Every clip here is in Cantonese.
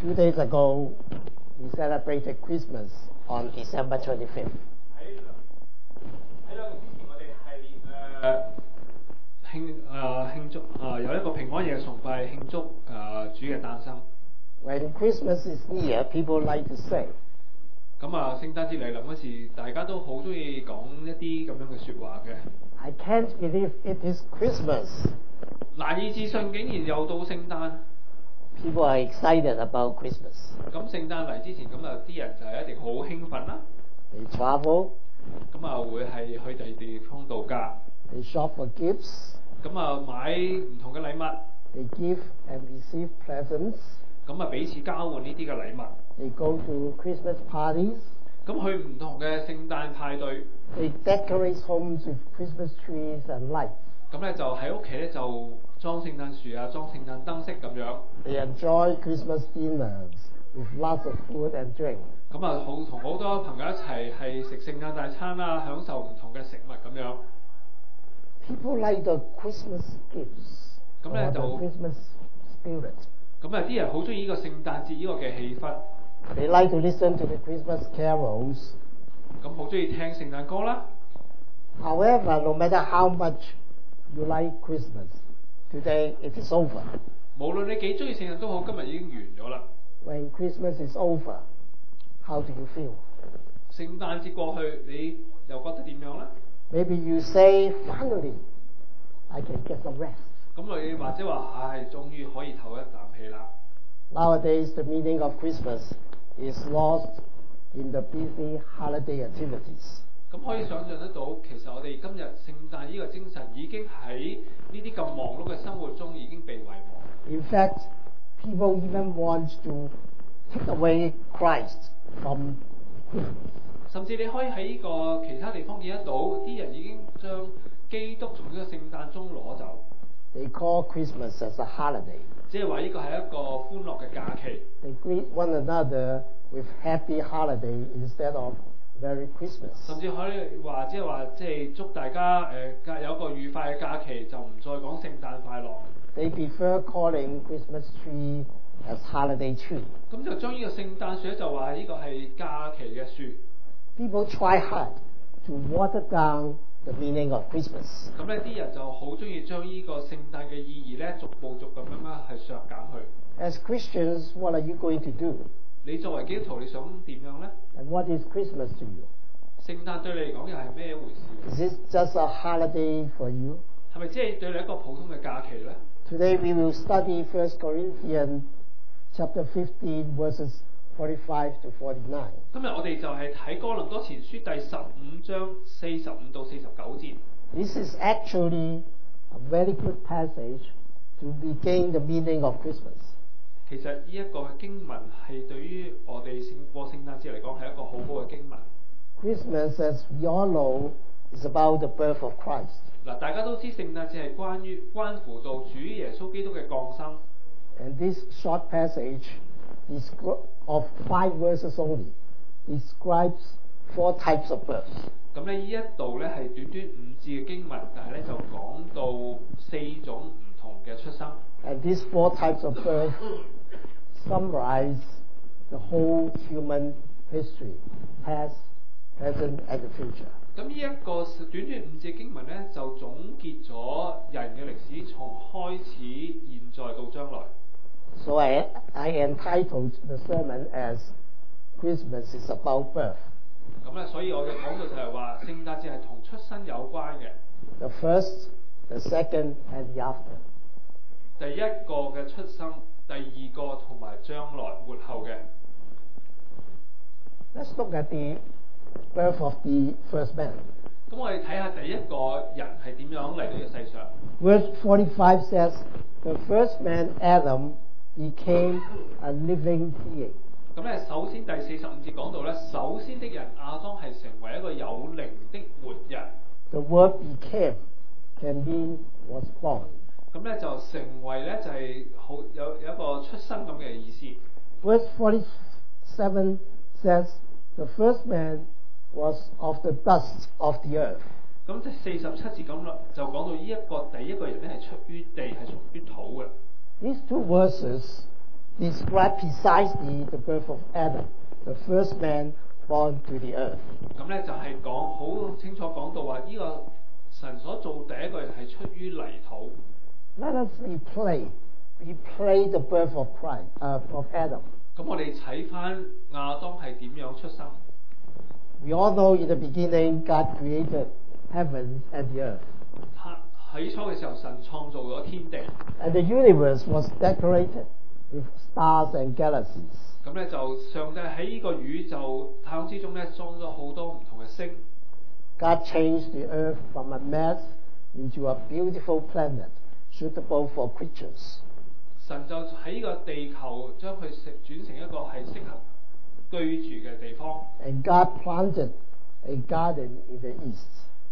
2 days ago, we celebrated Christmas on December 25th. 喺兩年之前，我哋係慶祝有一個平安夜嘅崇拜，慶祝主嘅誕生。 When Christmas is near, people like to say, 咁聖誕節嚟臨嗰時，大家都好中意講一啲咁樣嘅説話嘅。 I can't believe it is Christmas. 難以置信，竟然又到聖誕。 People are excited about Christmas. 咁聖誕嚟之前，咁啲人就一定好興奮啦。 They travel, 咁會係去第二地方度假。 they shop for gifts, 咁買唔同嘅禮物。 they give and receive presents, 咁彼此交換呢啲嘅禮物。 they go to Christmas parties, 咁去唔同嘅聖誕派對。 they decorate homes with Christmas trees and lights. 咁就喺屋企咧就裝聖誕樹啊，裝聖誕燈飾咁樣。 They enjoy Christmas dinners with lots of food and drink. 咁同好多朋友一齊係食聖誕大餐啦，享受唔同嘅食物咁樣。 People like the Christmas gifts, 咁 or 就 the Christmas spirit. 咁啲人好中意呢個聖誕節呢個嘅氣氛。 They like to listen to the Christmas carols. 咁好中意聽聖誕歌啦。 However, no matter how much you like Christmas, today it is over. 無論你幾中意聖誕都好，今日已經完咗啦。 When Christmas is over, how do you feel? 聖誕節過去，你又覺得點樣咧？ Maybe you say, finally, I can get some rest. 咁你或者話，終於可以唞一啖氣啦。 Nowadays, the meaning of Christmas is lost in the busy holiday activities. 咁可以想象得到，其實我哋今日聖誕呢個精神已經喺呢啲咁忙碌嘅生活中已經被遺忘。 In fact, people even want to take away Christ from Christmas. 甚至你可以喺呢個其他地方見得到，啲人已經將基督從呢個聖誕中攞走。 They call Christmas as a holiday. 即係話呢個係一個歡樂嘅假期。 They greet one another with happy holiday instead of Merry Christmas. 甚至可以話，即係祝大家有一個愉快嘅假期，就唔再講聖誕快樂。 They prefer calling Christmas tree as holiday tree. 咁就將呢個聖誕樹就話呢個係假期嘅樹。 People try hard to water down the meaning of Christmas. 咁啲人就好中意將呢個聖誕嘅意義咧，逐步咁樣係削減佢。 As Christians, what are you going to do? 你作為基督徒，你想點樣咧？ And what is Christmas to you? 聖誕對你嚟講又係咩一回事？ Is it just a holiday for you? 係咪即係對你一個普通嘅假期咧？ Today we will study 1 Corinthians chapter 15 verses 45 to 49. 今日我哋就係睇哥林多前書第15章45到49節。 This is actually a very good passage to begin the meaning of Christmas. 其實呢一個嘅經文係對於我哋過聖誕節嚟講係一個好好嘅經文。 Christmas, as we all know, is about the birth of Christ. 嗱，大家都知聖誕節係關乎到主耶穌基督嘅降生。 And this short passage of 5 verses only describes 4 types of birth. 咁呢一度咧係短短5字嘅經文，但係咧就講到4種唔同嘅出生。 And these 4 types of birth summarize the whole human history, past, present, and the future. 咁呢一個短短5字嘅經文咧，就總結咗人嘅歷史從開始、現在到將來。 So I entitled the sermon as Christmas is about birth. 咁咧，所以我嘅講道就係話聖誕節係同出生有關嘅。 The first, the second, and the after. 第一個嘅出生，第二個同埋將來末後嘅。 Let's look at the birth of the first man. 咁我哋睇下第一個人係點樣嚟到呢個世上。 Verse 45 says, the first man, Adam, became a living being. 咁咧，首先第45節講到咧，首先的人亞當係成為一個有靈的活人。 The word became can mean was born. 咁咧就成為咧就係好有一個出生咁嘅意思。 Verse 47 says, the first man was of the dust of the earth. 咁即係47節咁啦，就講到呢一個第一個人咧係出於地，係屬於土嘅。 These 2 verses describe precisely the birth of Adam, the first man born to the earth. 咁咧就係講好清楚講到話，呢個神所做第一個人係出於泥土。 Let us replay the birth of Adam. 咁我哋睇翻亞當係點樣出生。 We all know in the beginning God created heavens and the earth. 起初嘅時候，神創造咗天地。 And the universe was decorated with stars and galaxies. 咁咧就上帝喺呢個宇宙太空之中咧裝咗好多唔同嘅星。 God changed the earth from a mess into a beautiful planet suitable for creatures. 神就喺呢個地球將佢轉成一個係適合居住嘅地方。 And God planted a garden in the east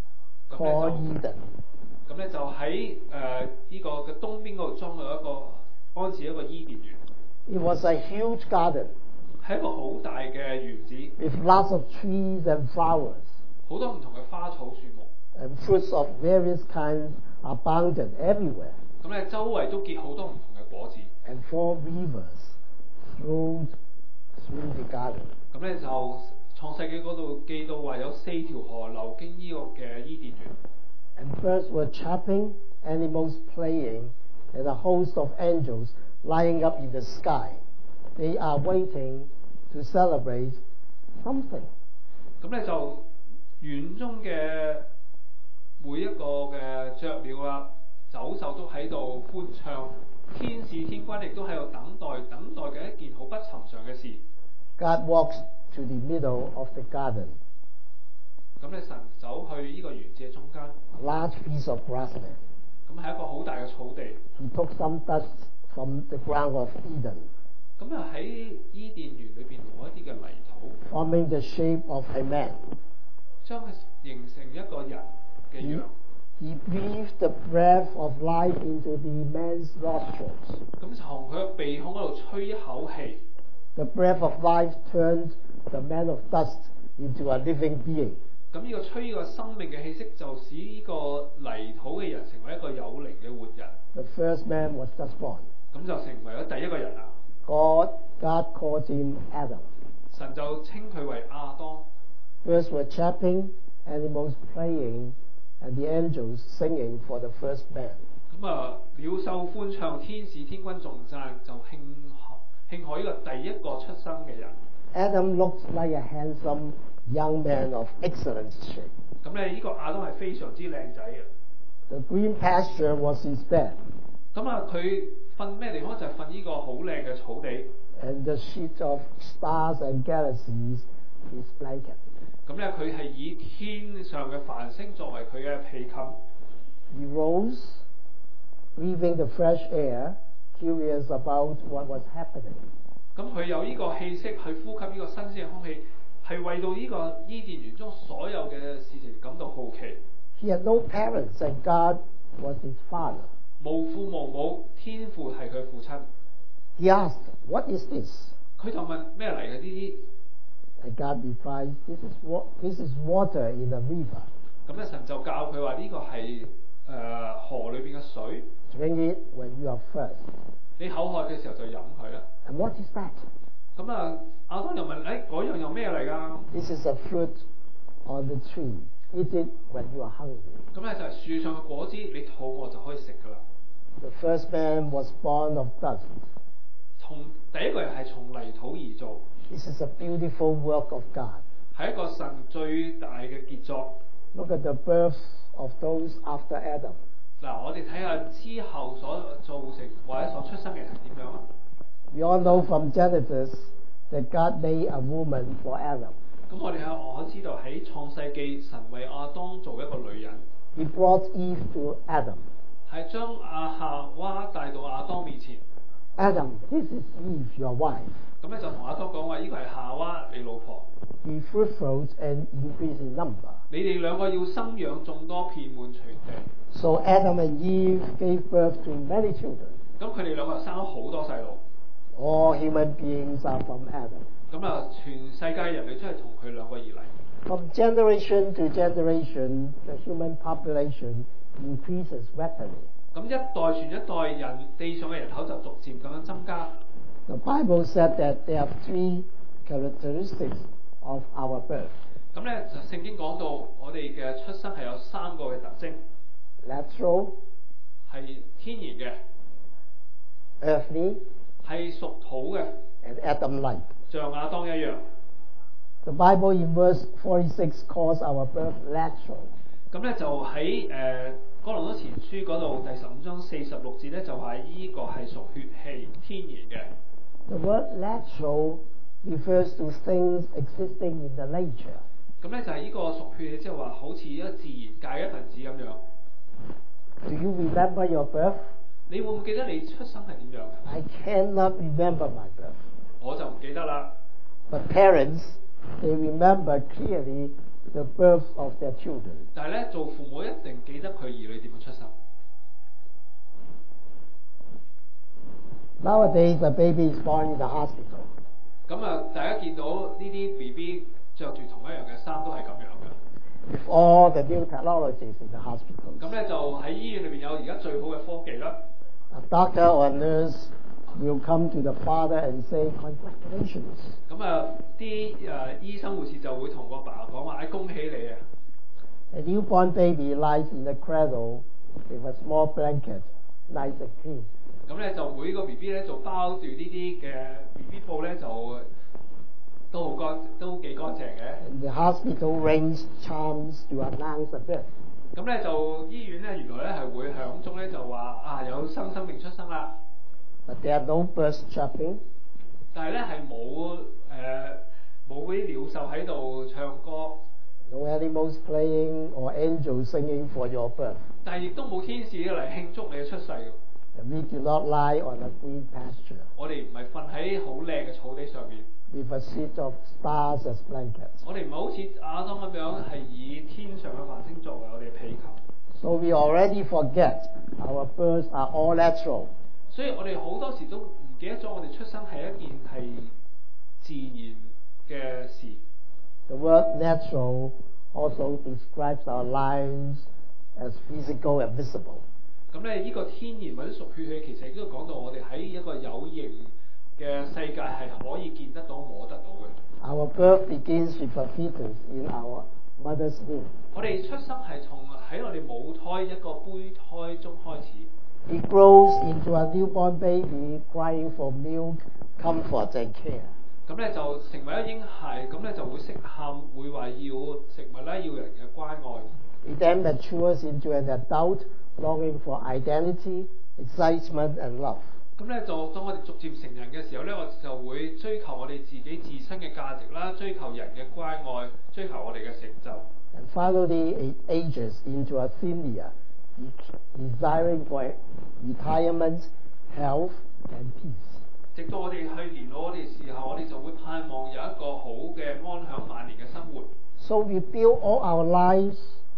called Eden. 咁咧就喺呢個嘅東邊嗰度裝咗一個安置一個伊甸園。 It was a huge garden 係一個好大嘅園子 with lots of trees and flowers. 好多唔同嘅花草樹木。 And fruits of various kinds abounded everywhere. 咁咧周圍都結好多唔同嘅果子。 And 4 rivers flowed through the garden. 咁咧就創世紀嗰度記到話有4條河流經呢個嘅伊甸園。 And birds were chirping, animals playing, and a host of angels lying up in the sky. They are waiting to celebrate something. 咁咧就園中嘅每一個嘅雀鳥啊、走獸都喺度歡唱，天使天軍亦都喺度等待嘅一件好不尋常嘅事。 God walks to the middle of the garden. 咁咧神走去呢個園子嘅中間。 A large piece of grassland. 咁係一個好大嘅草地。 He took some dust from the ground of Eden. 咁啊喺伊甸園裏邊攞一啲嘅泥土 forming the shape of a man. 將佢形成一個人嘅樣。 He breathed the breath of life into the man's nostrils. 咁從佢嘅鼻孔嗰度吹一口氣。 The breath of life turned the man of dust into a living being. 咁呢個吹呢個生命嘅氣息，就使呢個泥土嘅人成為一個有靈嘅活人。 The first man was just born. 咁就成為咗第一個人啦。 God called him Adam. 神就稱佢為亞當。 Birds were chirping, animals playing, and the angels singing for the first man. 咁啊，鳥獸歡唱，天使天軍頌讚，就慶賀呢個第一個出生嘅人。 Adam looked like a handsome young man of excellent shape. 咁咧，呢個亞當係非常之靚仔嘅。 The green pasture was his bed. 咁啊，佢瞓咩地方就係瞓呢個好靚嘅草地。 And the sheet of stars and galaxies his blanket. 咁咧，佢係以天上嘅繁星作為佢嘅被冚。 He rose, breathing the fresh air, curious about what was happening. 咁佢有呢個氣息去呼吸呢個新鮮嘅空氣，係為到呢個伊甸園中所有嘅事情感到好奇。 He had no parents, and God was his father. 無父無母，天父係佢父親。 He asked, "What is this?" 佢就問咩嚟嘅呢啲？ And God replied, "This is water in a river. 咁咧，神就教佢話呢個係河裏邊嘅水。 Drink it when you are thirsty." 你口渴嘅時候就飲佢啦。 And what is that? 咁啊，亞當又問：嗰樣又咩嚟㗎？ This is a fruit on the tree. Eat it when you are hungry. 咁咧就係樹上嘅果子，你肚餓就可以食㗎啦。 The first man was born of dust. 第一個人係從泥土而做。 This is a beautiful work of God. 係一個神最大嘅傑作。 Look at the birth of those after Adam. 嗱，我哋睇下之後所造成或者所出生嘅人係點樣啊 We all know from Genesis that God made a woman for Adam. 咁我知道喺創世記，神為亞當做一個女人。 He brought Eve to Adam. 係將夏娃帶到亞當面前。 Adam, this is Eve, your wife. 咁咧就同亞當講話：呢個係夏娃，你老婆。 Be fruitful and increase in number. 你哋兩個要生養眾多，遍滿全地。 So Adam and Eve gave birth to many children. 咁佢哋兩個生咗好多細路。 All human beings are from Adam. 咁啊，全世界人類都係從佢兩個而嚟。 From generation to generation, the human population increases rapidly. 咁一代傳一代人，地上嘅人口就逐漸咁樣增加。 The Bible said that there are 3 characteristics of our birth. 咁咧就聖經講到我哋嘅出生係有3個嘅特徵， Natural, 係天然嘅， earthly, 係屬土嘅， and Adam-like. 像亞當一樣。 The Bible in verse 46 calls our birth natural. 咁咧就喺哥林多前書嗰度第15章46節咧就話呢個係屬血氣天然嘅。 The word natural refers to things existing in the nature. 咁咧就係呢個屬血氣，即係話好似一個自然界一份子咁樣。 Do you remember your birth? 你會唔會記得你出生係點樣嘅？ I cannot remember my birth. 我就唔記得啦。 But parents, they remember clearly the birth of their children. 但係咧，做父母一定記得佢兒女點樣出生。 Nowadays, a baby is born in the hospital. 咁啊，大家見到呢啲 BB 着住同一樣嘅衫都係咁樣嘅。 With all the new technologies in the hospital. 咁咧就喺醫院裏邊有而家最好嘅科技啦。 A doctor or a nurse will come to the father and say, "Congratulations." 咁啊，啲醫生護士就會同個爸講話：恭喜你啊！ A newborn baby lies in the cradle with a small blanket, nice and clean. 咁咧就每個 BB 咧就包住呢啲嘅 BB 布咧就都幾乾淨嘅。 And the hospital rings chimes to announce a birth. 咁咧就醫院咧原來咧係會響鐘咧就話有新生命出生啦。 But there are no birds chirping, 但係咧係冇嗰啲鳥獸喺度唱歌， no animals playing or angels singing for your birth. 但係亦都冇天使嚟慶祝你嘅出世。 And we do not lie on a green pasture 我哋唔係瞓喺好靚嘅草地上面， with a sheet of stars as blankets. 我哋唔係好似亞當咁樣係以天上嘅繁星作為我哋嘅被球。 So we already forget our births are all natural. 所以我哋好多時都唔記得咗，我哋出生係一件係自然嘅事。 The word natural also describes our lives as physical and visible. 咁咧，呢個天然或者屬血氣，其實亦都講到我哋喺一個有形嘅世界係可以見得到、摸得到嘅。 Our birth begins with a fetus in our mother's womb. 我哋出生係從喺我哋母胎一個胚胎中開始。 It grows into a newborn baby crying for milk, comfort and care. 咁咧就成為一嬰孩，咁咧就會識喊，會話要食物啦，要人嘅關愛。 It then matures into an adult longing for identity, excitement and love. 咁咧就當我哋逐漸成人嘅時候咧，我哋就會追求我哋自己自身嘅價值啦，追求人嘅關愛，追求我哋嘅成就。 And finally it ages into a senior, desiring for retirement, health and peace. 直到我哋去年老我哋時候，我哋就會盼望有一個好嘅安享晚年嘅生活。 So we build all our lives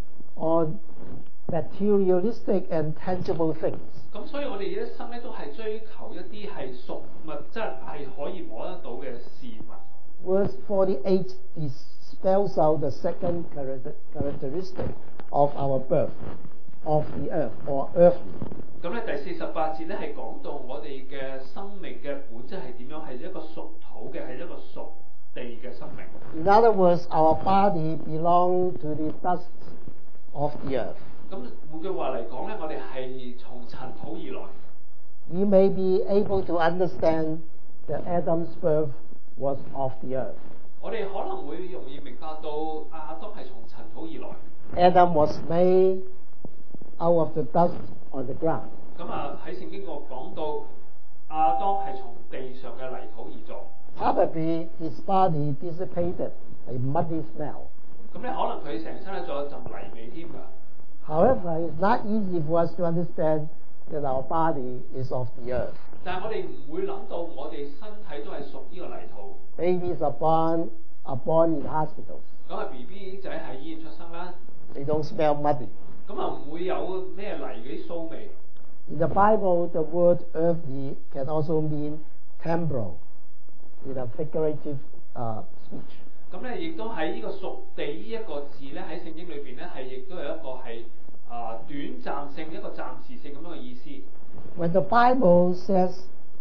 on materialistic and tangible things. 咁所以我哋一生咧都係追求一啲係屬物質係可以摸得到嘅事物。 Verse 48 spells out the second characteristic of our birth, of the earth or earthly. 咁咧第48節咧係講到我哋嘅生命嘅本質係點樣，係一個屬土嘅，係一個屬地嘅生命。 In other words, our body belongs to the dust of the earth. 咁換句話嚟講咧，我哋係從塵土而來。 We may be able to understand that Adam's birth was of the earth. 我哋可能會容易明白到亞當係從塵土而來。 Adam was made out of the dust on the ground. 咁喺聖經嗰度講到亞當係從地上嘅泥土而作。 Probably his body dissipated a muddy smell. 咁咧可能佢成身咧仲有陣泥味添㗎。 However, it's not easy for us to understand that our body is of the earth. 但係我哋唔會諗到我哋身體都係屬呢個泥土。 Babies are born in hospitals. 咁BB 仔喺醫院出生啦， They don't smell muddy. 咁唔會有咩泥嗰啲騷味。 In the Bible, the word earthly can also mean temporal, in a figurative speech. 咁咧亦都喺呢個屬地呢一個字咧喺聖經裏邊咧係亦都有一個係短暫性一個暫時性咁樣嘅意思。 When the Bible says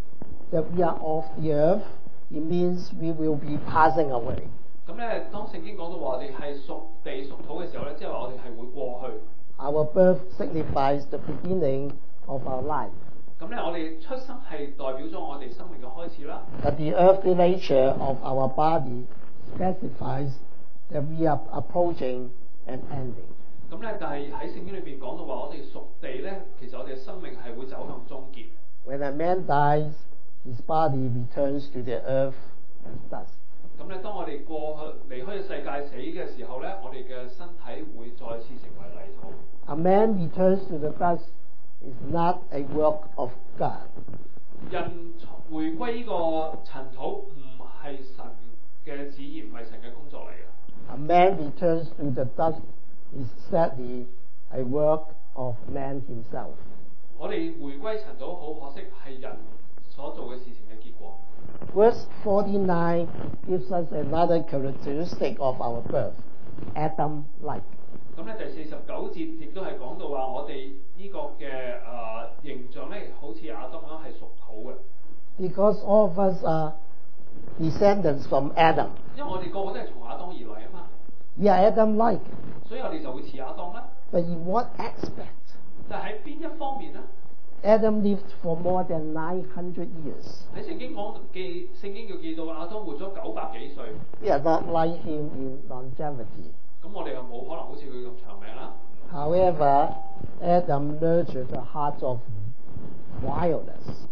that we are of the earth, it means we will be passing away. 咁咧，當聖經講到話我哋係屬地屬土嘅時候咧，即係話我哋係會過去。 Our birth signifies the beginning of our life. 咁咧，我哋出生係代表咗我哋生命嘅開始啦。 But the earthly nature of our body specifies that we are approaching an ending. 咁咧，但係喺聖經裏邊講到話，我哋屬地咧，其實我哋嘅生命係會走向終結。 When a man dies, his body returns to the earth as dust. 咁咧，當我哋過去離開世界死嘅時候咧，我哋嘅身體會再次成為泥土。 A man returns to the dust is not a work of God. 人回歸呢個塵土唔係神嘅旨意，唔係神嘅工作嚟嘅。 A man returns to the dust is sadly a work of man himself. 我哋回歸塵土，好可惜係人所做嘅事情嘅結果。 Verse 49 gives us another characteristic of our birth, Adam-like. 咁咧，第49節亦都係講到話，我哋呢個嘅形象咧，好似亞當咁係屬土嘅。 Because all of us are descendants from Adam. 因為我哋個個都係從亞當而嚟啊嘛， We are Adam-like. 所以我哋就會似亞當啦。 But in what aspect? 但係喺邊一方面咧？ Adam lived for more than 900 years. 喺聖經就記到亞當活咗900幾歲。 We are not like him in longevity. 咁我哋又冇可能好似佢咁長命啦。 However, Adam nurtured a heart of wildness.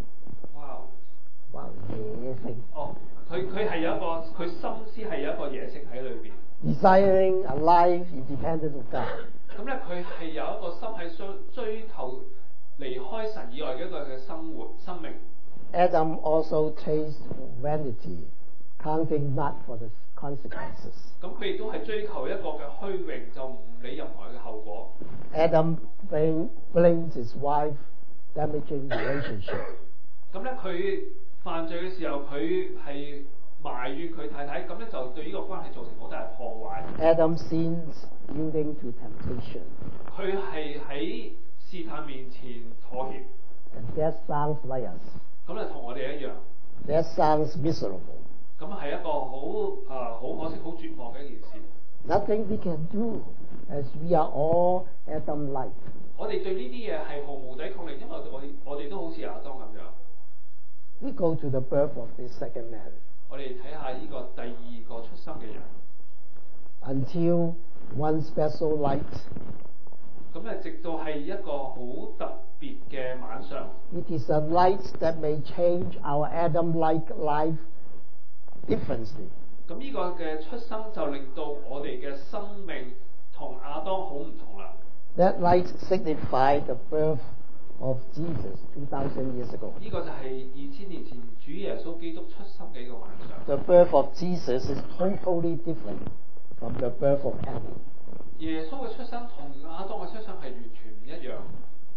Wow！ 野性。 哦，佢係有一個，佢心思係有一個野性喺裏邊。 Desiring a life independent of God. 咁咧，佢係有一個心係追求離開神以外嘅一個嘅生命。 Adam also chased vanity, counting not for the consequences. 咁佢亦都係追求一個嘅虛榮，就唔理任何嘅後果。 Adam blames his wife, damaging relationship. 咁咧，佢犯罪嘅時候，佢係埋怨佢太太，咁咧就對呢個關係造成好大嘅破壞。 Adam sins, yielding to temptation. 佢係喺試探面前妥協。 And that sounds like us. 咁咧同我哋一樣。 That sounds miserable. 咁係一個好可惜、好絕望嘅一件事。 Nothing we can do, as we are all Adam-like. 我哋對呢啲嘢係毫無抵抗力，因為我哋都好似亞當咁樣。 We go to the birth of the second man. 我哋睇下呢個第二個出生嘅人。 Until one special light. 咁咧，直到係一個好特別嘅晚上。 It is a light that may change our Adam-like life differently. 咁呢個嘅出生就令到我哋嘅生命同亞當好唔同啦。 That light signified the birth of Jesus 2,000 years ago. 呢個就係2000年前主耶穌基督出生嘅一個晚上。 The birth of Jesus is totally different from the birth of Adam. 耶穌嘅出生同亞當嘅出生係完全唔一樣。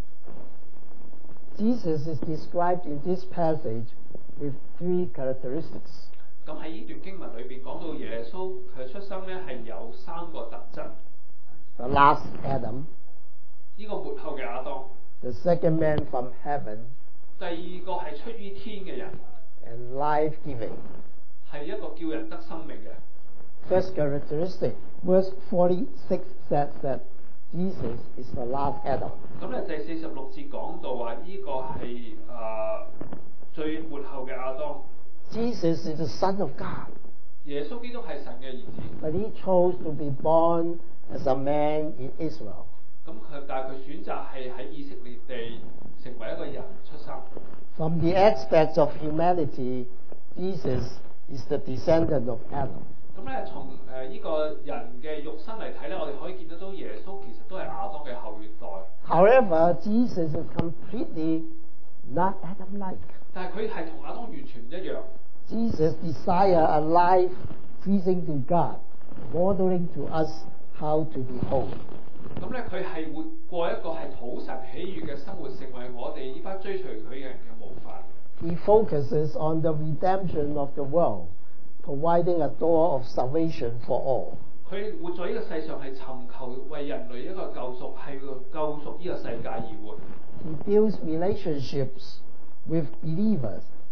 Jesus is described in this passage with 3 characteristics. 咁喺呢段經文裏邊講到耶穌佢出生咧係有3個特質。 The last Adam, 呢個末後嘅亞當， the second man from heaven, 第二個係出於天嘅人， and life-giving. 係一個叫人得生命嘅。 First characteristic, verse 46 says that Jesus is the last Adam. 咁咧第46節講到話呢個係最末後嘅亞當。 Jesus is the Son of God, 耶穌基督係神嘅兒子， but he chose to be born as a man in Israel. 但係佢選擇係喺以色列地成為一個人出生。 From the aspect of humanity, Jesus is the descendant of Adam. 咁咧從呢個人嘅肉身嚟睇咧，我哋可以見得到耶穌其實都係亞當嘅後裔代。 However, Jesus is completely not Adam-like. 但係佢係同亞當完全唔一樣。 Jesus desired a life pleasing to God, modeling to us how to be holy. 咁咧佢係活過一個係討神喜悅嘅生活，成為我哋呢班追隨佢嘅人嘅模範。 He focuses on the redemption of the world, providing a door of salvation for all. 佢活在呢個世上係尋求為人類一個救贖，係救贖呢個世界而活。 He builds relationships with believers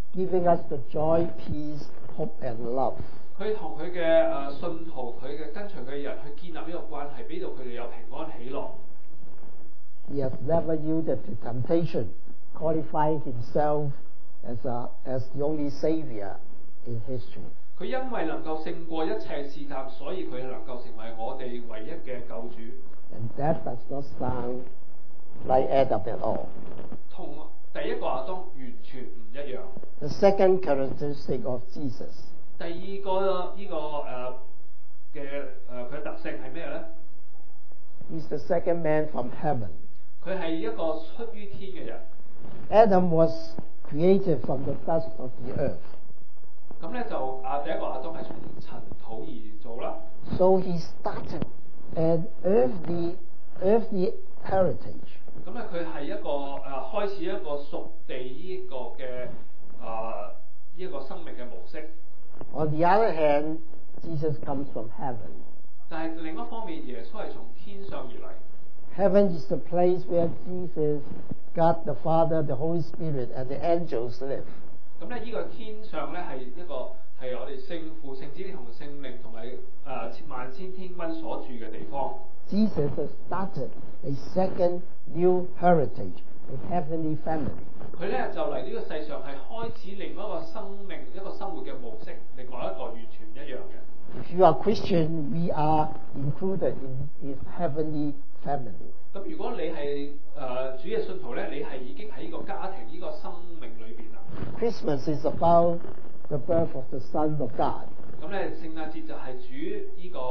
giving us the joy, peace, hope, and love. 佢同佢嘅信徒，佢嘅跟隨佢嘅人去建立呢個關係，俾到佢哋有平安喜樂。 He has never yielded to temptation, qualifying himself as the only savior in history. 佢因為能夠勝過一切試探，所以佢能夠成為我哋唯一嘅救主。 And that does not sound like Adam at all. 同第一個亞當完全唔一樣。 The second characteristic of Jesus. 第二個嘅佢特性係咩咧 He's the second man from heaven. 佢係一個出於天嘅人。 Adam was created from the dust of the earth. 咁咧就第一個亞當係從塵土而做啦。 So he started an earthly heritage. 咁咧佢係一個開始一個屬地呢個嘅呢個生命嘅模式。 On the other hand, Jesus comes from heaven. 但係另一方面，耶穌係從天上而嚟。 Heaven is the place where Jesus, God the Father, the Holy Spirit, and the angels live. 咁咧，呢個天上咧係一個係我哋聖父、聖子同聖靈同埋萬千天軍所住嘅地方。 Jesus has started a second new heritage, a heavenly family. 佢咧就嚟呢個世上係開始另一個生命、一個生活嘅模式，另外一個完全唔一樣嘅。 If you are Christian, we are included in His heavenly family. 咁如果你係主嘅信徒咧，你係已經喺呢個家庭、呢個生命裏邊啦。 Christmas is about the birth of the Son of God. 咁咧，聖誕節就係主呢個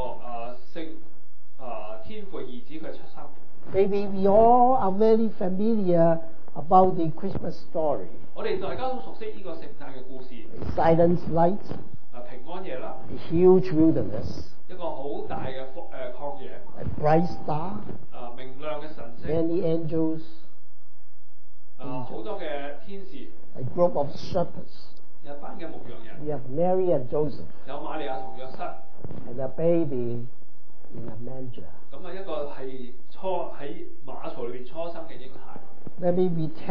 天父兒子佢出生。 Maybe we all are very familiar about the Christmas story. 我哋大家都熟悉呢個聖誕嘅故事。 A silent night, 平安夜啦。 a huge wilderness, 一個好大嘅曠野。 a bright star, 明亮嘅神星。 many angels, 好多嘅天使。 a group of shepherds. 一班嘅牧羊人。 We have Mary and Joseph. 有瑪利亞同約瑟。 And a baby in a manger. 咁一個係喺馬槽裏邊初生嘅嬰孩。 Let me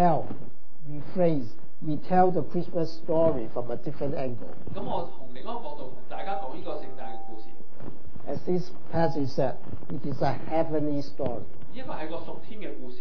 we tell the Christmas story from a different angle. 咁我從另一個角度同大家講呢個聖誕嘅故事。 As this passage said, it is a heavenly story. 呢個係個屬天嘅故事。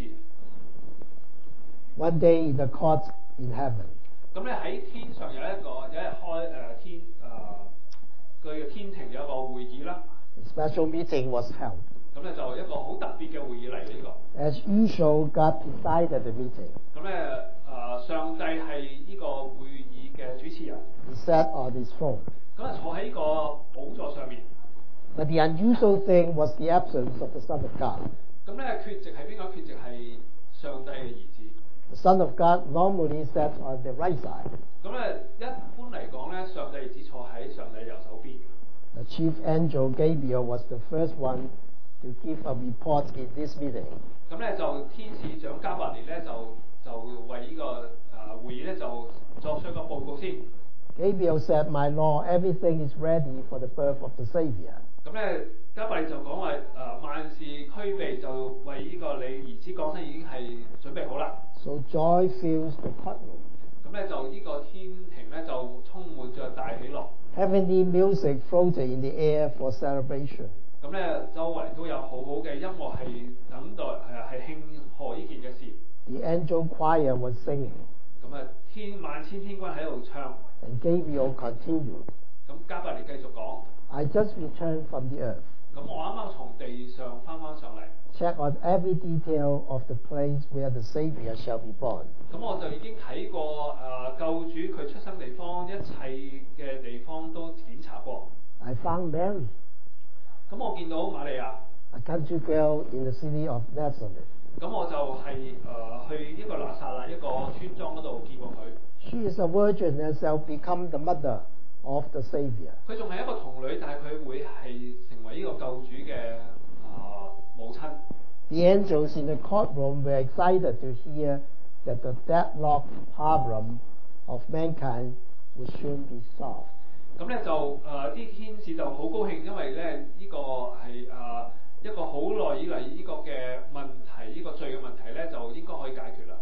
One day in the court in heaven. 咁咧喺天上有一日開佢嘅天庭有一個會議啦。 A special meeting was held. 咁咧就一個好特別嘅會議嚟呢個。 As usual, God presided the meeting. 咁咧上帝係呢個會議嘅主持人。 He sat on his throne. 咁坐喺個寶座上面。 But the unusual thing was the absence of the Son of God. 咁咧缺席係邊個？缺席係上帝嘅兒子。 The Son of God normally sat on the right side. 咁咧一般嚟講咧，上帝兒子坐喺上帝右手邊。 The chief angel Gabriel was the first one to give a report in this meeting. 咁咧就天使長加百列咧就為呢個會議咧就作出個報告先。 Gabriel said, "My Lord, everything is ready for the birth of the Savior." 咁咧加百列就講話萬事俱備，就為呢個你兒子降生已經係準備好啦。 So joy fills the courtroom. 咁咧就呢個天庭咧就充滿着大喜樂。 Heavenly music floated in the air for celebration. 咁咧周圍都有好好嘅音樂係等待係慶賀呢件嘅事。 The angel choir was singing. 咁萬千天軍喺度唱。 And Gabriel continued. 咁加百列繼續講。 I just returned from the earth. 咁我啱啱從地上翻上嚟。 Check on every detail of the place where the Savior shall be born. 咁我就已經睇過救主佢出生地方一切嘅地方都檢查過。 I found Mary. 咁我見到瑪利亞。 A country girl in the city of Nazareth. 咁我就係去一個拿撒勒一個村莊嗰度見過佢。 She is a virgin and shall become the mother of the Savior. 佢仲係一個童女，但係佢會係成為呢個救主嘅母親。 The angels in the courtroom were excited to hear that the deadlocked problem of mankind would soon be solved. 咁咧就啲天使就好高興，因為咧呢個係一個好耐以嚟呢個嘅問題，呢個罪嘅問題咧就應該可以解決啦。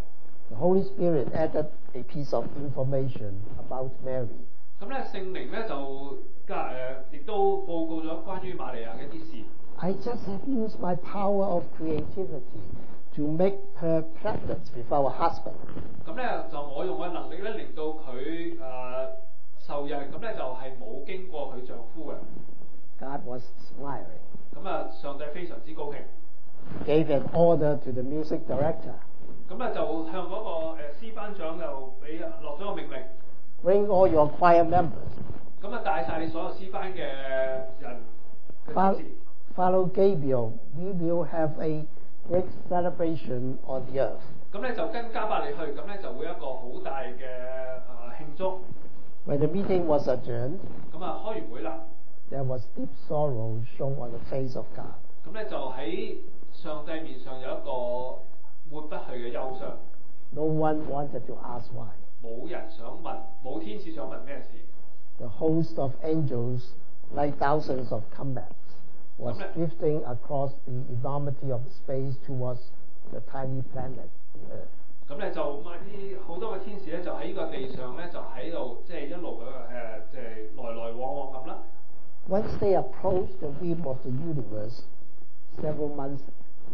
The Holy Spirit added a piece of information about Mary. 咁咧聖靈咧就亦都報告咗關於瑪利亞嘅一啲事。 I just have used my power of creativity to make her pregnant without a husband. 咁咧就我用我嘅能力咧，令到佢受孕，咁咧就係冇經過佢丈夫嘅。 God was smiling. 咁上帝非常之高興。 Gave an order to the music director. 咁咧就向嗰個詩班長就俾落咗個命令。 Bring all your choir members. 咁帶晒你所有詩班嘅人嘅天使。 Follow Gabriel. We will have a great celebration on the earth. 咁咧就跟加百利去，咁咧就會一個好大嘅慶祝。 When the meeting was adjourned, 咁開完會啦。 There was deep sorrow shown on the face of God. 咁咧就喺上帝面上有一個抹不去嘅憂傷。 No one wanted to ask why. 冇人想問，冇天使想問咩事。 The host of angels, like thousands of comets, was drifting across the enormity of space towards the tiny planet, the Earth. 咁咧就啲好多嘅天使咧，就喺呢個地上咧，就喺度即係一路即係來來往往咁啦。 Once they approached the rim of the universe, several months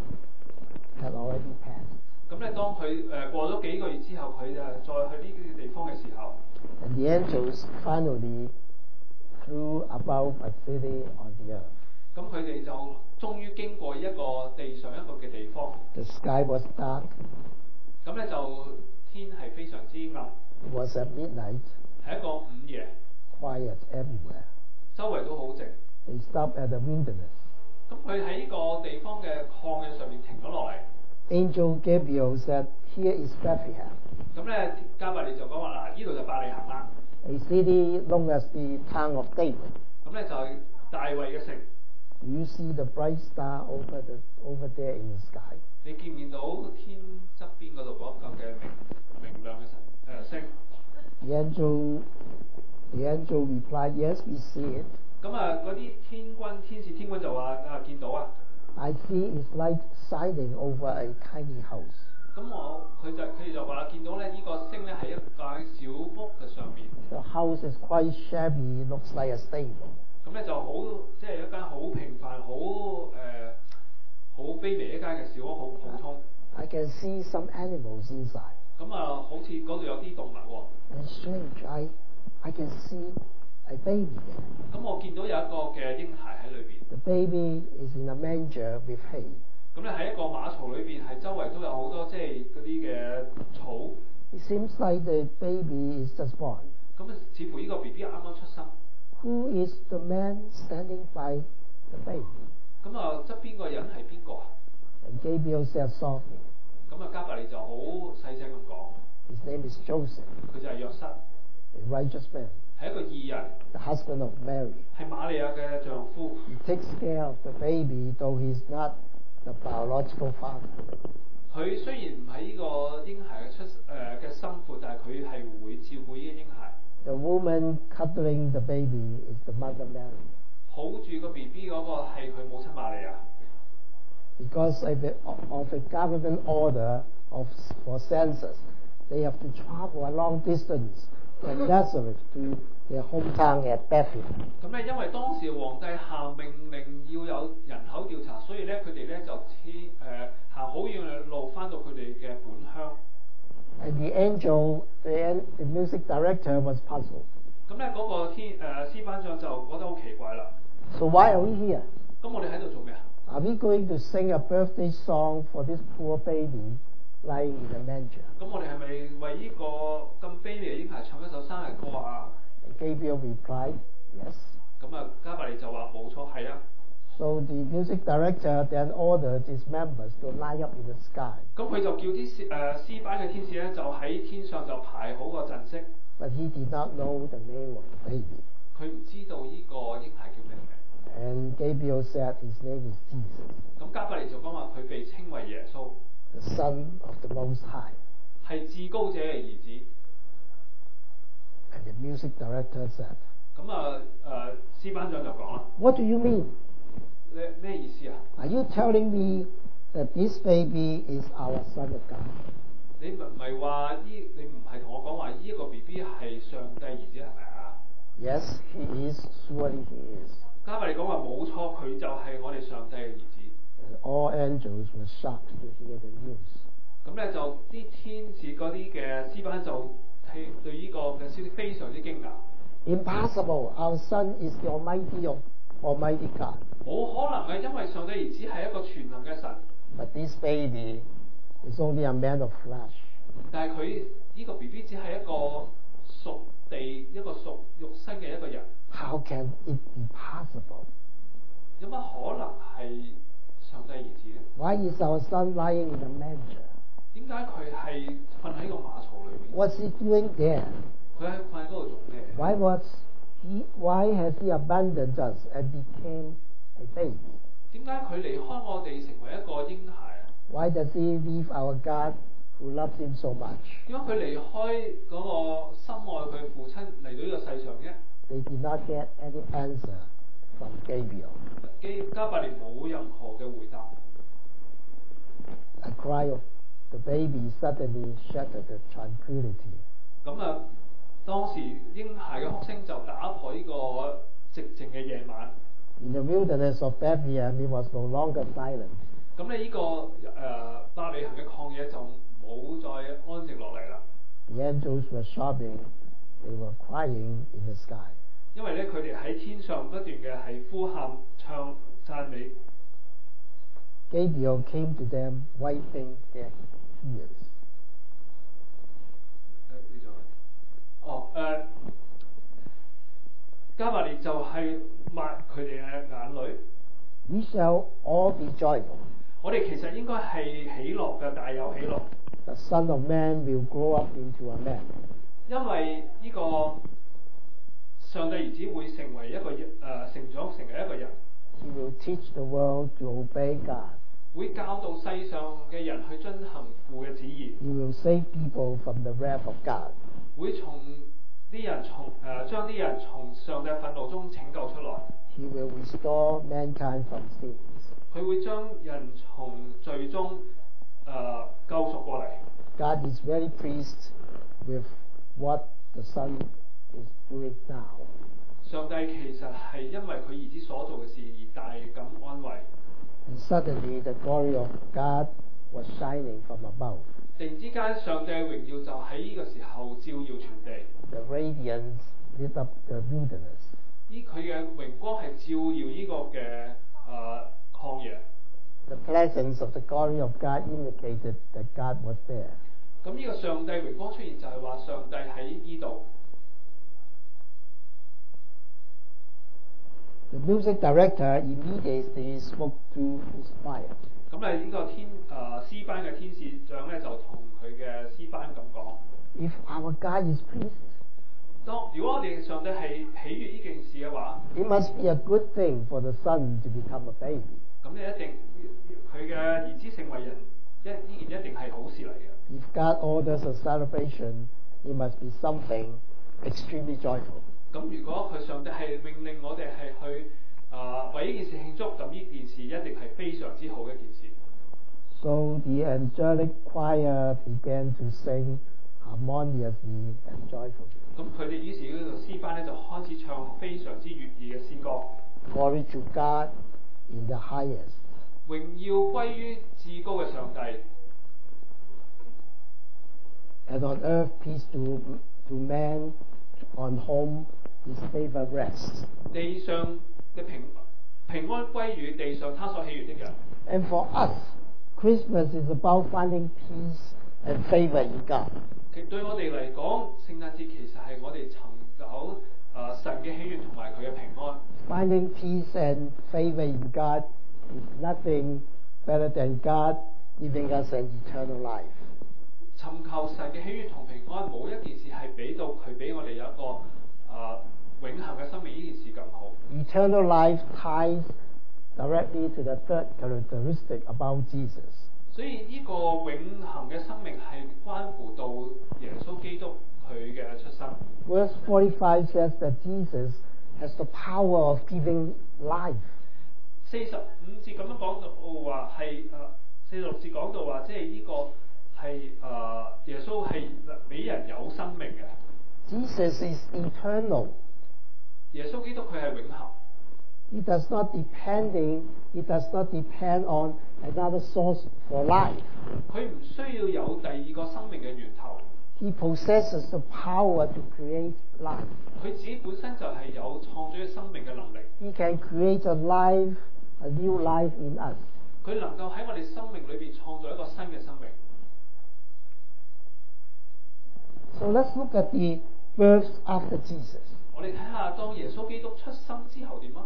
had already passed. 咁咧，當佢過咗幾個月之後，佢再去呢啲地方嘅時候 and the angels finally flew above a city on the earth. 咁佢哋就終於經過一個地上一個嘅地方。 The sky was dark. 咁咧就天係非常之暗。 It was at midnight. 係一個午夜。 Quiet everywhere. 周圍都好靜。 They stopped at the wilderness. 咁佢喺呢個地方嘅曠野上面停咗落嚟。 Angel Gabriel said, "Here is Bethlehem." 咁咧，加百利就講話嗱，呢度就伯利恆啦。 A city known as the town of David. 咁咧就係大衛嘅城。 Do you see the bright star over there in the sky? 你見唔見到天側邊嗰度嗰嚿嘅明亮嘅星 The angel replied, "Yes, we see it." 咁嗰啲天使天君就話見到啊。 I see its light shining over a tiny house. 咁佢哋就話見到咧呢個星咧喺一間小屋嘅上面。 The house is quite shabby, looks like a stable. 咁咧就好即係一間好平凡、好卑微一間嘅小屋，好普通。 I can see some animals inside. 咁好似嗰度有啲動物喎。 And strange, I can see a baby there. 咁我見到有一個嘅嬰孩喺裏邊。 The baby is in a manger with hay. 咁咧喺一個馬槽裏邊，係周圍都有好多即係嗰啲嘅草。 It seems like the baby is just born. 咁似乎呢個 BB 啱啱出生。 Who is the man standing by the baby? 咁側邊個人係邊個啊 And Gabriel said softly. 咁加百利就好細聲咁講。 His name is Joseph. 佢就係約瑟。 A righteous man. 係一個義人。 The husband of Mary. 係瑪利亞嘅丈夫。 He takes care of the baby, though he's not the biological father. 佢雖然唔係呢個嬰孩嘅生父，但係佢係會照顧呢個嬰孩。 The woman cuddling the baby is the mother Mary. 抱住個 BB 嗰個係佢母親瑪利亞。 Because of a government order for census, they have to travel a long distance from Nazareth to their hometown at Bethlehem. 咁咧，因為當時皇帝下命令要有人口調查，所以咧佢哋咧就行好遠嘅路翻到佢哋嘅本鄉。 And the angel, the music director, was puzzled. 咁咧嗰個詩班長就覺得好奇怪啦。 So why are we here? 咁我哋喺度做咩啊 Are we going to sing a birthday song for this poor baby lying in a manger? 咁我哋係咪為呢個咁卑微嘅嬰孩唱一首生日歌啊 Gabriel replied, "Yes." 咁加百利就話冇錯，係啊。 So the music director then ordered his members to line up in the sky. 咁佢就叫啲詩班嘅天使咧，就喺天上就排好個陣式。 But he did not know the name of the baby. 佢唔知道呢個嬰孩叫咩名。 And Gabriel said his name is Jesus. 咁加百利就講話佢被稱為耶穌 The Son of the Most High. 係至高者嘅兒子。 And the music director said, 咁詩班長就講啦。 What do you mean? 咩意思啊 Are you telling me that this baby is our Son of God? 你唔係話你唔係同我講話呢一個 BB 係上帝兒子係咪啊？ Yes, he is. Surely he is. 加百列講話冇錯，佢就係我哋上帝嘅兒子。 And all angels were shocked to hear the news. 咁咧就啲天使嗰啲嘅詩班就對呢個嘅消息非常之驚訝。 Impossible! Our son is the Almighty God. 冇可能嘅，因為上帝兒子係一個全能嘅神。 But this baby is only a man of flesh. 但係佢呢個 BB 只係一個屬地、一個屬肉身嘅一個人。 How can it be possible? 有乜可能係上帝兒子咧 Why is our son lying in a manger? 點解佢係瞓喺個馬槽裏面？ What's he doing there? 佢喺瞓喺嗰度做咩？ Why has he abandoned us and became a baby? 點解佢離開我哋成為一個嬰孩啊？ Why does he leave our God who loves him so much? 點解佢離開嗰個深愛佢父親嚟到呢個世上嘅？ They did not get any answer from Gabriel. 加百列冇任何嘅回答。 A cry of the baby suddenly shattered the tranquility. 咁啊，當時嬰孩嘅哭聲就打破呢個寂靜嘅夜晚。 In the wilderness of Bethlehem, it was no longer silent. 咁咧呢個伯利恆嘅曠野就冇再安靜落嚟啦。 The angels were shouting, they were crying in the sky. 因為咧佢哋喺天上不斷嘅係呼喊、唱讚美。 Gabriel came to them, wiping their tears. 加百列就係抹佢哋嘅眼淚。 We shall all be joyful. 我哋其實應該係喜樂嘅，大有喜樂。 The Son of Man will grow up into a man. 因為呢個上帝兒子會成為一個成長成為一個人。 He will teach the world to obey God. 會教導世上嘅人去遵行父嘅旨意。 He will save people from the wrath of God. 會將啲人從上帝憤怒中拯救出來。 He will restore mankind from sins. 佢會將人從罪中救贖過嚟。 God is very pleased with what the Son is doing now. 上帝其實係因為佢兒子所做嘅事而大感安慰。 And suddenly the glory of God was shining from above. 突然之間，上帝嘅榮耀就喺呢個時候照耀全地。 The radiance lit up the wilderness. 佢嘅榮光係照耀呢個嘅曠野。 The presence of the glory of God indicated that God was there. 咁呢個上帝榮光出現就係話上帝喺呢度。 The music director immediately spoke to his choir. 咁咧呢個詩班嘅天使長咧就同佢嘅詩班咁講： If our God is pleased, 如果我哋上帝係喜悅呢件事嘅話， it must be a good thing for the Son to become a baby. 咁你一定佢嘅兒子成為人，呢件一定係好事嚟嘅。 If God orders a celebration, it must be something extremely joyful. 咁如果佢上帝係命令我哋係去為呢件事慶祝，咁呢件事一定係非常之好嘅一件事。 So the angelic choir began to sing harmoniously and joyfully. 咁佢哋於是呢個詩班咧就開始唱非常之悅意嘅詩歌。 Glory to God in the highest. 榮耀歸於至高嘅上帝。 And on earth peace to man on whom his favor rests. 地上嘅平安歸於地上他所喜悅的人。 And for us, Christmas is about finding peace and favor in God. 其實對我哋嚟講，聖誕節其實係我哋尋找神嘅喜悅同埋佢嘅平安。 Finding peace and favor in God is nothing better than God giving us an eternal life. 尋求神嘅喜悅同平安，冇一件事係俾我哋有一個永恆嘅生命，呢件事更好。 Eternal life ties directly to the third characteristic about Jesus. 所以呢個永恆嘅生命係關乎到耶穌基督佢嘅出生。 Verse 45 says that Jesus has the power of giving life. 45節咁樣講到話係46節講到話，即係呢個耶穌係俾人有生命嘅。 Jesus is eternal. 耶穌基督佢係永恆。 He does not depend on another source for life. 佢唔需要有第二個生命嘅源頭。 He possesses the power to create life. 佢自己本身就係有創造生命嘅能力。 He can create a new life in us. 佢能夠喺我哋生命裏邊創造一個新嘅生命。 So let's look at the birth after Jesus. 我哋睇下當耶穌基督出生之後點啊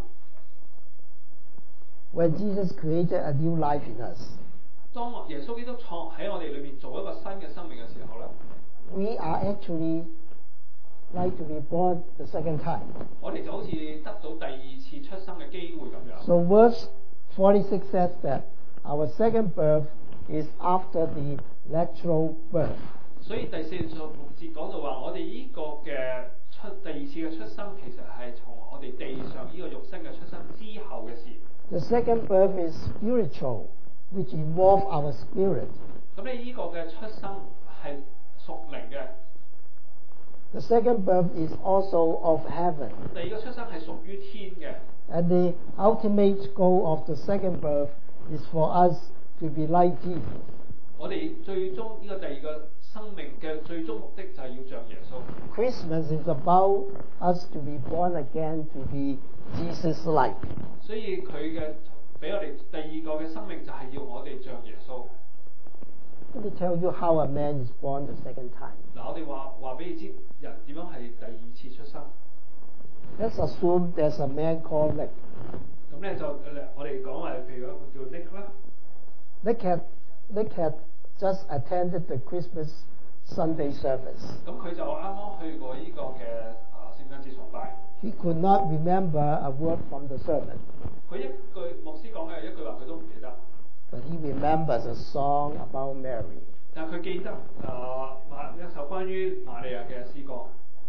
When Jesus created a new life in us, 當耶穌基督喺我哋裏面做一個新嘅生命嘅時候咧 we are actually like to be born the second time. 我哋就好似得到第二次出生嘅機會咁樣。 So verse 46 says that our second birth is after the natural birth. 所以第46節講到話，我哋呢個嘅第二次嘅出生，其實係從我哋地上呢個肉身嘅出生之後嘅事。 The second birth is spiritual, which involves our spirit. 咁你呢個嘅出生係屬靈嘅。 The second birth is also of heaven. 第二個出生係屬於天嘅。 And the ultimate goal of the second birth is for us to be like Jesus. 我哋最終呢個第二個生命嘅最終目的就係要像耶穌。 Christmas is about us to be born again, to be Jesus-like. 所以佢嘅俾我哋第二個嘅生命就係要我哋像耶穌。 Let me tell you how a man is born the second time. 嗱，我哋話俾你知，人點樣係第二次出生。 Let's assume there's a man called Nick. 咁咧就我哋講話，譬如一個叫 Nick 啦。 Nick had just attended the Christmas Sunday service. 咁佢就啱啱去過呢個嘅聖誕節崇拜。 He could not remember a word from the sermon. 佢一句牧師講嘅一句話，佢都唔記得。 But he remembers a song about Mary. 但係佢記得一首關於瑪利亞嘅詩歌。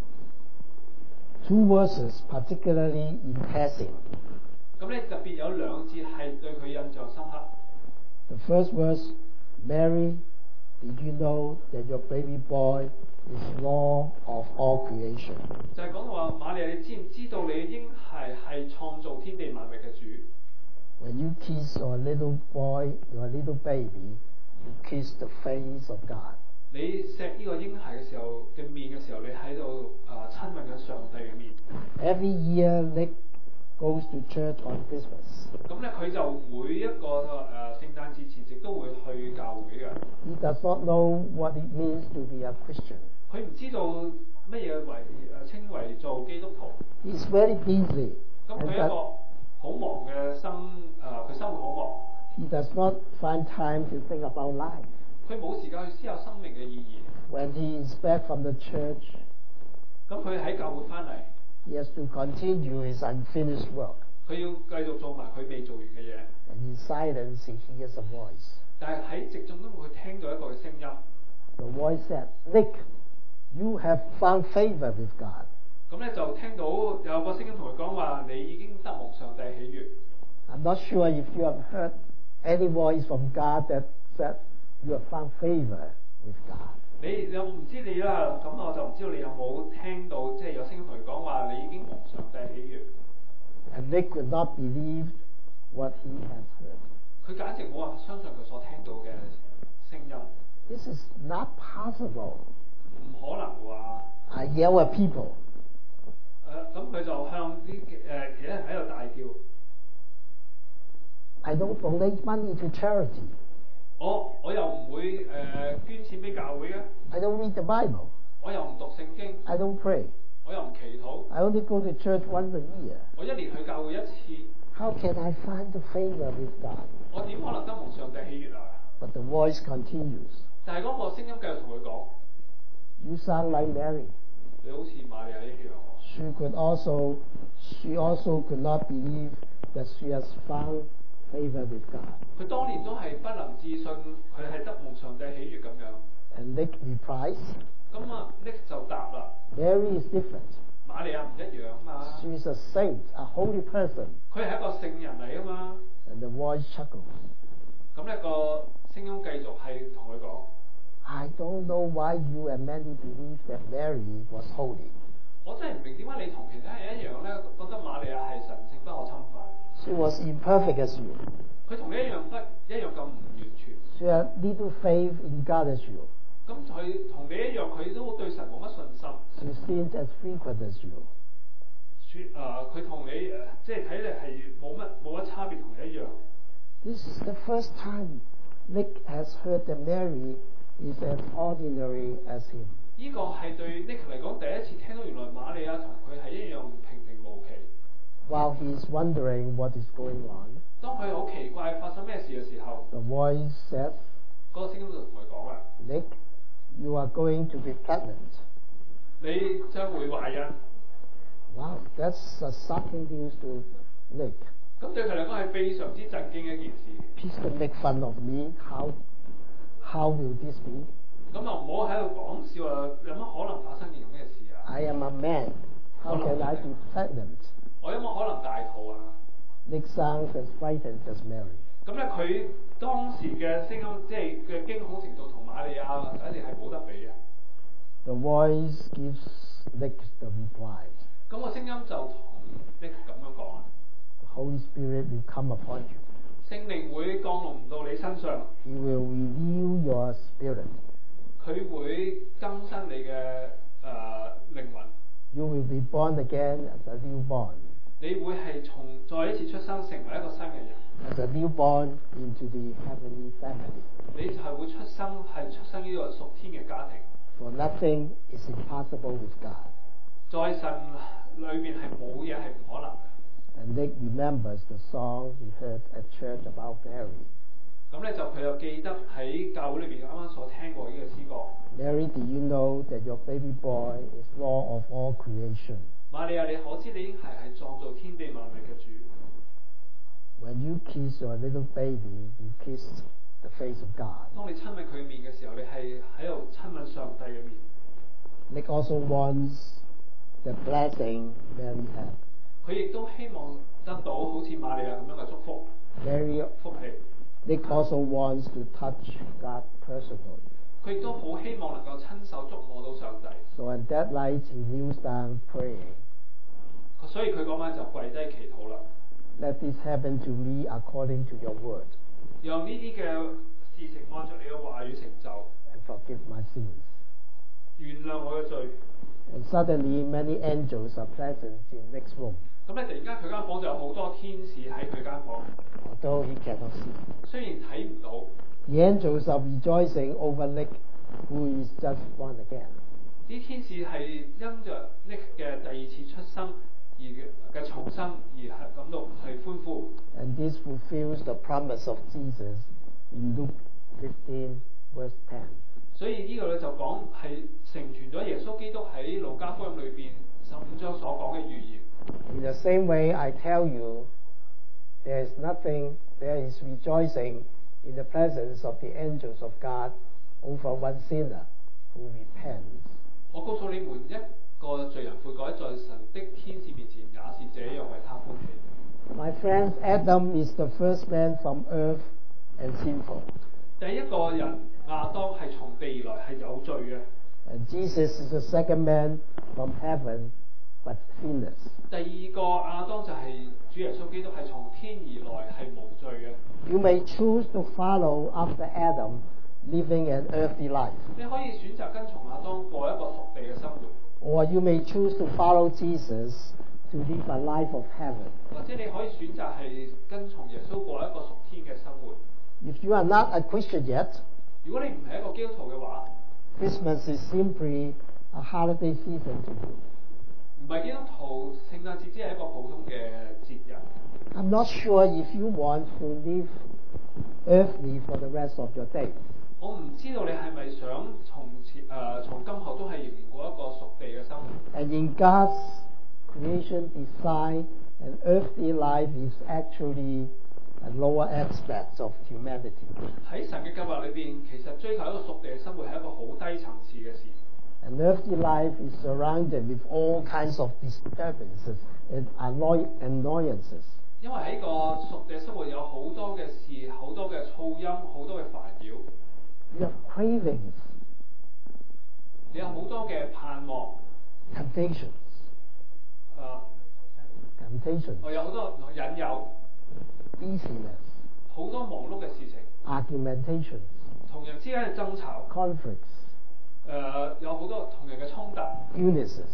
Two verses particularly impress him. 咁咧特別有兩節係對佢印象深刻。 The first verse, Mary, did you know that your baby boy is Lord of all creation? 就係講到話瑪利亞，你知唔知道你嘅嬰孩係創造天地萬物嘅主 When you kiss your little boy, your little baby, you kiss the face of God. 你錫呢個嬰孩嘅時候嘅面嘅時候，你喺度親吻緊上帝嘅面。 Every year, Nick goes to church on Christmas. 咁咧佢就每一個聖誕節前夕都會去教會嘅。 He does not know what it means to be a Christian. 佢唔知道乜嘢稱為做基督徒。 He's very busy. 咁佢一個好忙嘅佢生活好忙。 He does not find time to think about life. 佢冇時間去思考生命嘅意義。 When he is back from the church, 咁佢喺教會翻嚟。 He has to continue his unfinished work. 佢要繼續做埋佢未做完嘅嘢。 And in silence, he hears a voice. 但係喺寂靜中，佢聽到一個嘅聲音。 The voice said, Nick, you have found favor with God. 咁咧就聽到有個聲音同佢講話，你已經得蒙上帝喜悅。 I'm not sure if you have heard any voice from God that said you have found favor with God. 你有唔知你啦，咁我就唔知道你有冇聽到，即係有聲音同佢講話，你已經蒙上帝喜悅。 And Nick could not believe what he had heard. 佢簡直冇話相信佢所聽到嘅聲音。 This is not possible. 唔可能話。 I yell at people. 咁佢就向啲其他人喺度大叫。 I don't donate money to charity. 我又唔會捐錢俾教會嘅。 I don't read the Bible. 我又唔讀聖經。 I don't pray. 我又唔祈禱。 I only go to church once a year. 我一年去教會一次。 How can I find the favor with God? 我點可能得蒙上帝喜悅啊 But the voice continues. 但係嗰個聲音繼續同佢講。 You sound like Mary. 你好似瑪利亞一樣。 She also could not believe that she has found favor with God. 佢當年都係不能置信，佢係得蒙上帝喜悅咁樣。 And Nick replies. 咁Nick 就答啦。 Mary is different. 瑪利亞唔一樣嘛。 She's a saint, a holy person. 佢係一個聖人嚟啊嘛。 And the voice chuckles. 咁呢個聲音繼續係同佢講。 I don't know why you and many believe that Mary was holy. 我真係唔明點解你同其他人一樣咧，覺得瑪利亞係神聖不可侵犯。 She was imperfect as you. 佢同你一樣咁唔完全。 She had little faith in God as you. 咁佢同你一樣，佢都對神冇乜信心。 She sinned as frequent as you. 佢同你即係睇嚟係冇乜差別，同你一樣。 This is the first time Nick has heard that Mary is as ordinary as him. 呢個係對 Nick 嚟講第一次聽到原來瑪利亞同佢係一樣平平無奇。 While he is wondering what is going on, 當佢好奇怪發生咩事嘅時候， the voice says, 嗰個聲音就同佢講啦： Nick, you are going to be pregnant. 你將會懷孕。 Wow, that's a shocking news to Nick. 咁對佢嚟講係非常之震驚嘅一件事。 Please don't make fun of me. How will this be? 咁啊唔好喺度講笑啊！有乜可能發生件咁嘅事啊？ I am a man. How can I be pregnant? 我有冇可能大肚啊？ Nick sounds as frightened as Mary. 咁咧，佢當時嘅聲音，即係嘅驚恐程度同瑪利亞簡直係冇得比嘅。 The voice gives Nick the reply. 咁個聲音就同 Nick 咁樣講： The Holy Spirit will come upon you. 聖靈會降臨到你身上， He will renew your spirit. 佢會更新你嘅靈魂。 You will be born again as a newborn. 你會係再一次出生，成為一個新嘅人。 As a newborn into the heavenly family. 你就係會出生呢個屬天嘅家庭。 For nothing is impossible with God. 在神裏面係冇嘢係唔可能嘅。 And Nick remembers the song he heard at church about Mary. 咁咧佢又記得喺教會裏邊啱啱所聽過呢個詩歌。 Mary, do you know that your baby boy is Lord of all creation? 瑪利亞，你可知你已經係創造天地萬物嘅主。 When you kiss your little baby, you kiss the face of God. 當你親吻佢面嘅時候，你係喺度親吻上帝嘅面。 Nick also wants the blessing Mary had. 佢亦都希望得到好似瑪利亞咁樣嘅祝福 Mary, 福氣。 Nick also wants to touch God personally. 佢亦都好希望能夠親手觸摸到上帝。 So on that night, he kneels down praying. 所以佢嗰晚就跪低祈禱啦。 Let this happen to me according to your word, 讓呢啲嘅事情按照你嘅話語成就， and forgive my sins. 原諒我嘅罪。 And suddenly, many angels are present in Nick's room, 咁咧，突然間佢間房就有好多天使喺佢間房， although he cannot see. 雖然睇唔到， The angels are rejoicing over Nick, who is just born again. 啲天使係因着 Nick 嘅第二次出生而嘅重生而係感到係歡呼。 And this fulfills the promise of Jesus in Luke 15, verse 10. 所以呢個咧就講係成全咗耶穌基督喺路加福音裏邊15章所講嘅預言。 In the same way, I tell you, there is rejoicing in the presence of the angels of God over one sinner who repents. 我告訴你們，一個罪人悔改，在神的天使面前也是這樣為他歡喜。 My friends, Adam is the first man from earth and sinful. 第一個人亞當係從地而來，係有罪嘅。 And Jesus is the second man from heaven, but sinless. 第二個亞當就係主耶穌基督，係從天而來，係無罪嘅。 You may choose to follow after Adam, living an earthly life. 你可以選擇跟從亞當過一個屬地嘅生活， Or you may choose to follow Jesus to live a life of heaven. 或者你可以選擇係跟從耶穌過一個屬天嘅生活。 If you are not a Christian yet, 如果你唔係一個基督徒嘅話， Christmas is simply a holiday season to you. 唔係基督徒，聖誕節只係一個普通嘅節日。 I'm not sure if you want to live earthly for the rest of your days. 我唔知道你係咪想從今後都係仍然過一個屬地嘅生活。 And in God's creation design, an earthly life is actually a lower aspect of humanity. 喺神嘅計劃裏邊，其實追求一個屬地嘅生活係一個好低層次嘅事。 An earthly life is surrounded with all kinds of disturbances and annoyances. 因為喺個屬地生活有好多嘅事，好多嘅噪音，好多嘅煩擾。 You have cravings 你有好多嘅盼望。 temptations, 我有好多引誘， busyness, 好多忙碌嘅事情， argumentations, 同人之間嘅爭吵， conflicts, 有好多同人嘅衝突， illnesses,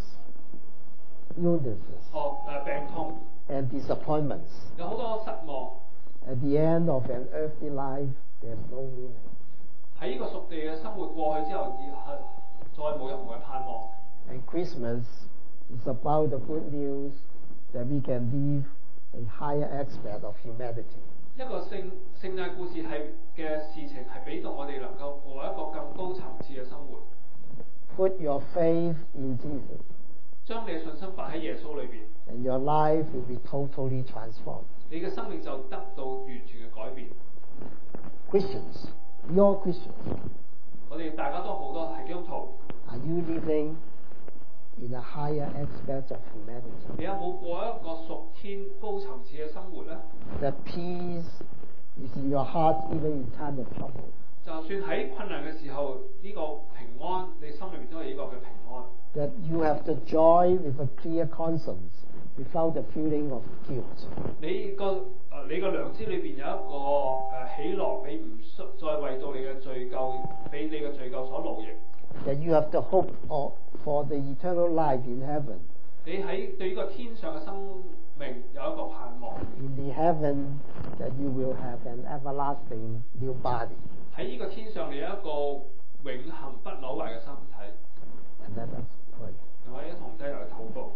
病痛， and disappointments. 有好多失望。 At the end of an earthly life, there's no meaning. 喺呢個屬地嘅生活過去之後，再冇任何嘅盼望。 And Christmas is about the good news that we can live a higher aspect of humanity. 一個聖誕故事嘅事情係俾到我哋能夠過一個更高層次嘅生活。 Put your faith in Jesus, 將你嘅信心擺喺耶穌裏邊， and your life will be totally transformed. 你嘅生命就得到完全嘅改變。 Christians, you're Christians. 我哋大家都好多係基督徒， Are you living in a higher aspect of humanity? 你有冇過一個屬天高層次嘅生活呢？ That peace is in your heart even in time of trouble. 就算喺困難嘅時候，呢個平安，你心裏面都係呢個嘅平安。 That you have the joy with a clear conscience without the feeling of guilt. 你個良知裏邊有一個喜樂，你唔再為到你嘅罪疚，俾你嘅罪疚所奴役。 That you have the hope for the eternal life in heaven. 你喺對呢個天上嘅生命有一個盼望。 In the heaven, that you will have an everlasting new body. 喺呢個天上，你有一個永恆不朽壞嘅身體。 And let us pray. 同我一同低頭禱告。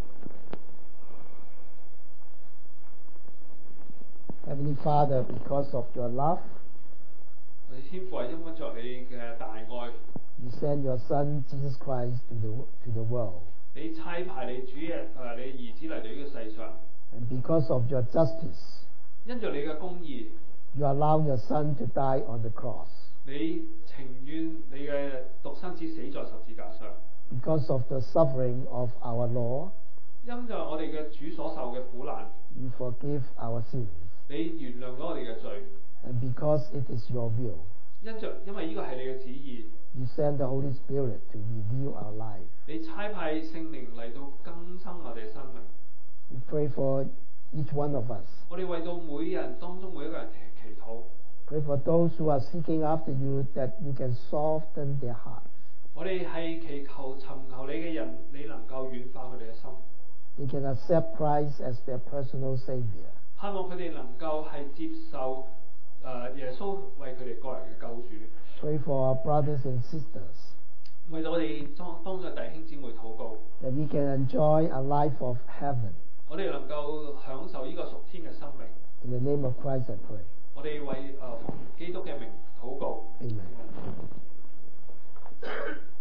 Heavenly Father, because of your love, 我哋天父係因為着你嘅大愛， you sent your Son Jesus Christ to the world. 你差派你主嘅你兒子嚟到呢個世上， And because of your justice, 因着你嘅公義， you allow your Son to die on the cross. 你情願你嘅獨生子死在十字架上。 Because of the suffering of our Lord, 因着我哋嘅主所受嘅苦難， you forgive our sins. 你原諒咗我哋嘅罪。 And because it is your will, 因為呢個係你嘅旨意， you send the Holy Spirit to renew our life. 你差派聖靈嚟到更新我哋生命。 We pray for each one of us. 我哋為到每人當中每一個人祈禱。 Pray for those who are seeking after you, that you can soften their hearts. 我哋係祈求尋求你嘅人，你能夠軟化佢哋嘅心， They can accept Christ as their personal Savior. 盼望佢哋能夠係接受耶穌為佢哋個人嘅救主。 Pray for our brothers and sisters, 為到我哋當中嘅弟兄姊妹禱告， that we can enjoy a life of heaven. 我哋能夠享受呢個屬天嘅生命。 In the name of Christ I pray. 我哋為奉基督嘅名禱告。 Amen.